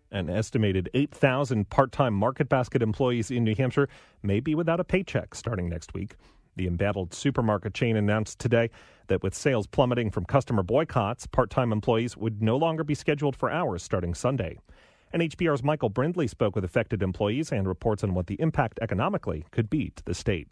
An estimated 8,000 part-time Market Basket employees in New Hampshire may be without a paycheck starting next week. The embattled supermarket chain announced today that with sales plummeting from customer boycotts, part-time employees would no longer be scheduled for hours starting Sunday. NHPR's Michael Brindley spoke with affected employees and reports on what the impact economically could be to the state.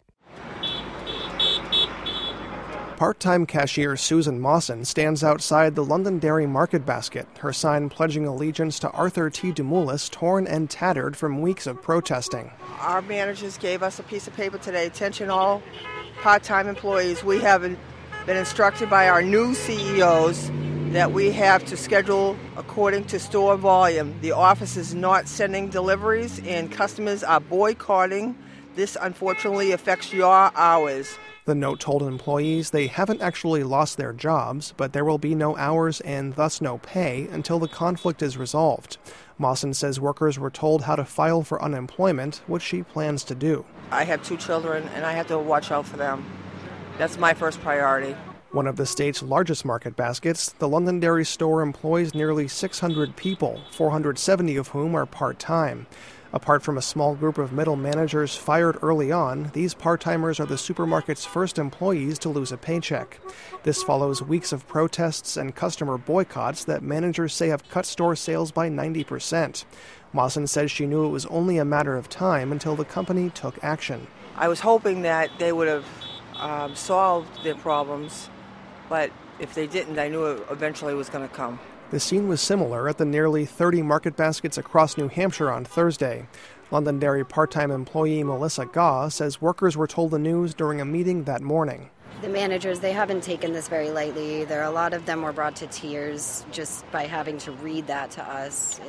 Part-time cashier Susan Mawson stands outside the Londonderry Market Basket, her sign pledging allegiance to Arthur T. Demoulas torn and tattered from weeks of protesting. Our managers gave us a piece of paper today. Attention all part-time employees. We have been instructed by our new CEOs that we have to schedule according to store volume. The office is not sending deliveries and customers are boycotting. This unfortunately affects your hours. The note told employees they haven't actually lost their jobs, but there will be no hours and thus no pay until the conflict is resolved. Mawson says workers were told how to file for unemployment, which she plans to do. I have 2 children and I have to watch out for them. That's my first priority. One of the state's largest market baskets, the Londonderry store employs nearly 600 people, 470 of whom are part-time. Apart from a small group of middle managers fired early on, these part-timers are the supermarket's first employees to lose a paycheck. This follows weeks of protests and customer boycotts that managers say have cut store sales by 90%. Mawson says she knew it was only a matter of time until the company took action. I was hoping that they would have solved their problems, but if they didn't, I knew it eventually was going to come. The scene was similar at the nearly 30 market baskets across New Hampshire on Thursday. Londonderry part-time employee Melissa Gaw says workers were told the news during a meeting that morning. The managers, they haven't taken this very lightly either. A lot of them were brought to tears just by having to read that to us.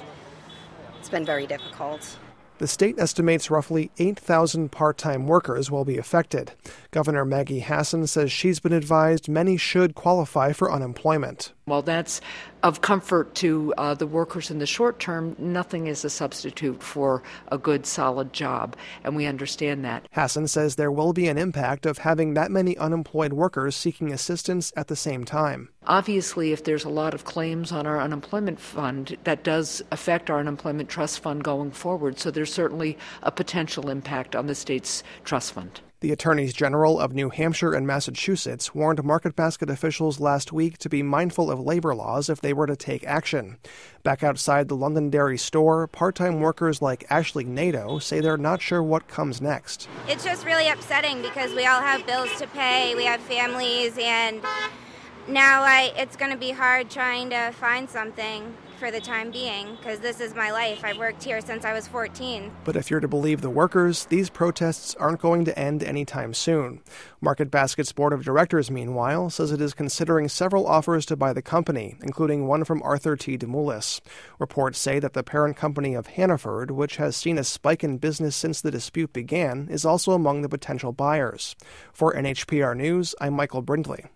It's been very difficult. The state estimates roughly 8,000 part-time workers will be affected. Governor Maggie Hassan says she's been advised many should qualify for unemployment. While that's of comfort to the workers in the short term, nothing is a substitute for a good, solid job, and we understand that. Hassan says there will be an impact of having that many unemployed workers seeking assistance at the same time. Obviously, if there's a lot of claims on our unemployment fund, that does affect our unemployment trust fund going forward, so there's certainly a potential impact on the state's trust fund. The Attorneys General of New Hampshire and Massachusetts warned market basket officials last week to be mindful of labor laws if they were to take action. Back outside the Londonderry store, part-time workers like Ashley Nadeau say they're not sure what comes next. It's just really upsetting because we all have bills to pay, we have families, and now it's going to be hard trying to find something for the time being, because this is my life. I've worked here since I was 14. But if you're to believe the workers, these protests aren't going to end anytime soon. Market Basket's board of directors, meanwhile, says it is considering several offers to buy the company, including one from Arthur T. Demoulas. Reports say that the parent company of Hannaford, which has seen a spike in business since the dispute began, is also among the potential buyers. For NHPR News, I'm Michael Brindley.